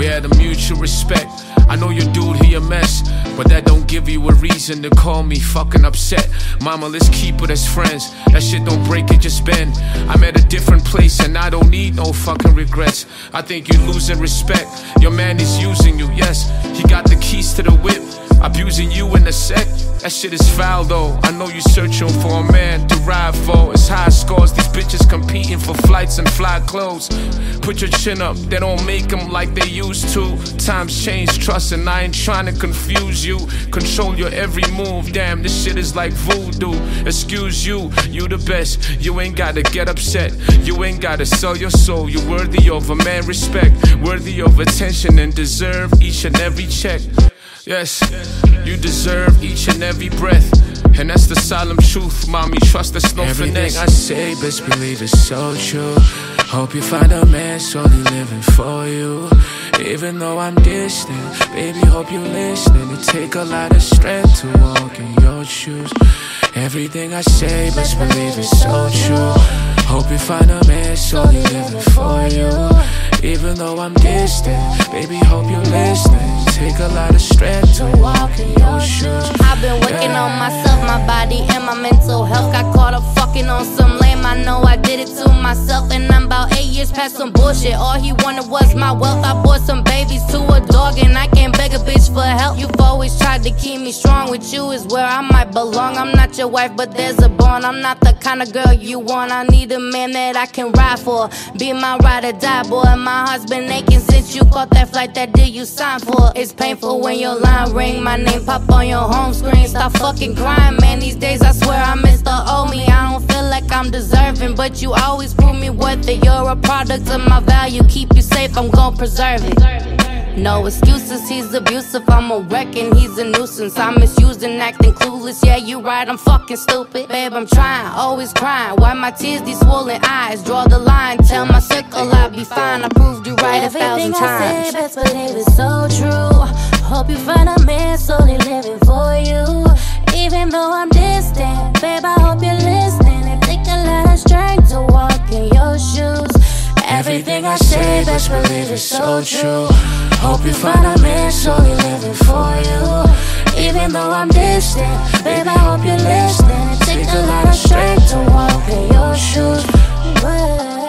We had a mutual respect. I know your dude, he a mess, but that don't give you a reason to call me fucking upset. Mama, let's keep it as friends. That shit don't break it, just bend. I'm at a different place and I don't need no fucking regrets. I think you're losing respect. Your man is using you, yes. He got the keys to the whip, abusing you in the set. That shit is foul though. I know you searching for a man to ride for. It's high scores, these bitches competing for flights and fly clothes. Put your chin up, they don't make them like they used to. Times change, trust, and I ain't trying to confuse you. Control your every move, damn, this shit is like voodoo. Excuse you, you the best. You ain't gotta get upset. You ain't gotta sell your soul. You're worthy of a man respect, worthy of attention, and deserve each and every check. Yes, you deserve each and every breath, and that's the solemn truth, mommy, trust there's no finesse. Everything I say, best believe it's so true. Hope you find a man solely living for you. Even though I'm distant, baby, hope you're listening. It take a lot of strength to walk in your shoes. Everything I say, best believe it's so true. Hope you find a man solely living for you. Even though I'm distant, baby, hope you're listening. Take a lot of strength to walk in your shoes. I've been working on myself, my body and my mental health. Got caught up fucking on some lame. I know I did it to myself, and I'm about 8 years past some bullshit. All he wanted was my wealth. I bought some babies to a dog, and I can't beg a bitch for help. You've always tried to keep me strong. With you is where I might belong. I'm not your wife, but there's a bond. I'm not the kind of girl you want. I need a man that I can ride for. Be my ride or die, boy. My heart's been aching since you caught that flight. That deal you signed for. It's painful when your line ring, my name pop on your home screen. Stop fucking crying, man. These days I swear I miss the old me. I don't feel like I'm deserving, but you always prove me worth it. You're a product of my value. Keep you safe, I'm gon' preserve it. No excuses, he's abusive. I'm a wreck and he's a nuisance. I'm misused and acting clueless. Yeah, you right, I'm fucking stupid. Babe, I'm trying, always crying. Why my tears, these swollen eyes? Draw the line, tell my circle I'll be fine. I proved you right 1,000 times. Everything I say, best believe it's so true. Hope you find a man solely living for you. Even though I'm distant, babe, I hope you're listening. It take a lot of strength to walk in your shoes. Everything I say, best believe it's so true. Hope you find a man solely living for you. Even though I'm distant, babe, I hope you're listening. It take a lot of strength to walk in your shoes.